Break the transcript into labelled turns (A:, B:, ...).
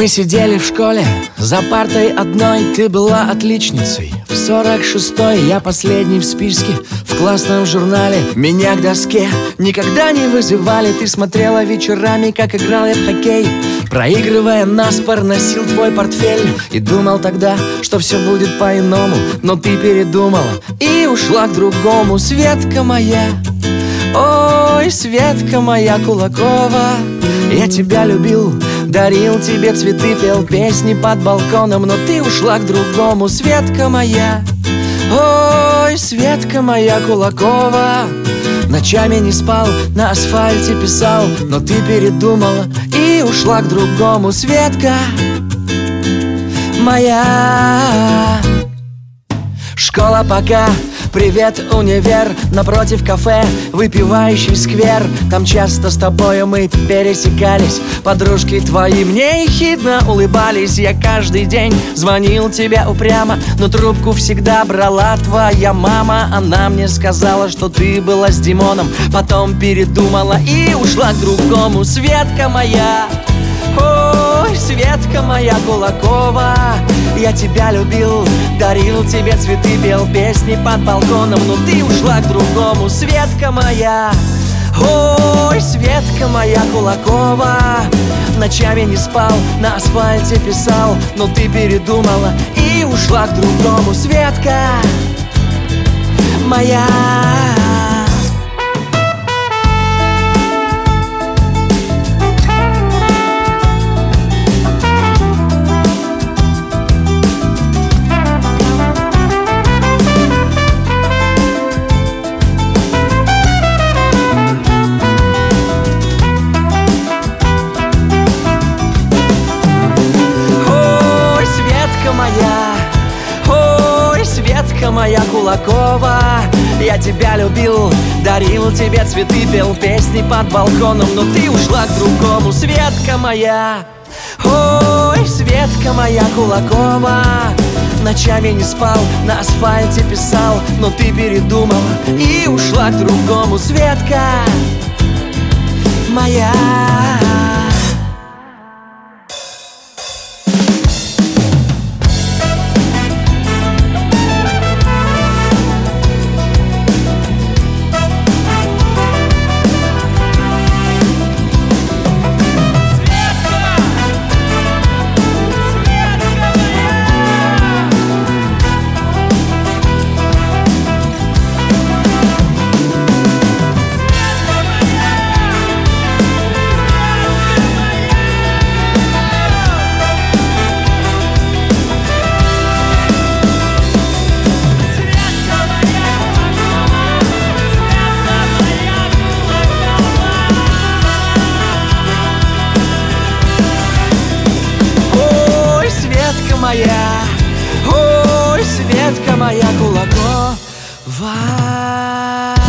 A: Мы сидели в школе за партой одной. Ты была отличницей. В 46-й я последний в списке. В классном журнале меня к доске никогда не вызывали. Ты смотрела вечерами, как играл я в хоккей. Проигрывая наспор, носил твой портфель. И думал тогда, что все будет по-иному. Но ты передумала и ушла к другому. Светка моя, ой, Светка моя Кулакова, я тебя любил, дарил тебе цветы, пел песни под балконом. Но ты ушла к другому. Светка моя, ой, Светка моя Кулакова, ночами не спал, на асфальте писал. Но ты передумала и ушла к другому. Светка моя. Школа пока, привет, универ. Напротив кафе, выпивающий сквер. Там часто с тобою мы пересекались. Подружки твои мне ехидно улыбались. Я каждый день звонил тебе упрямо, но трубку всегда брала твоя мама. Она мне сказала, что ты была с Димоном, потом передумала и ушла к другому. Светка моя, ой, Светка моя Кулакова, я тебя любил, дарил тебе цветы, пел песни под балконом. Но ты ушла к другому. Светка моя, ой, Светка моя Кулакова, ночами не спал, на асфальте писал. Но ты передумала и ушла к другому. Светка моя. Ой, Светка моя Кулакова, я тебя любил, дарил тебе цветы, пел песни под балконом. Но ты ушла к другому. Светка моя, ой, Светка моя Кулакова, ночами не спал, на асфальте писал. Но ты передумала и ушла к другому. Светка моя. Ой, Светка моя Кулакова.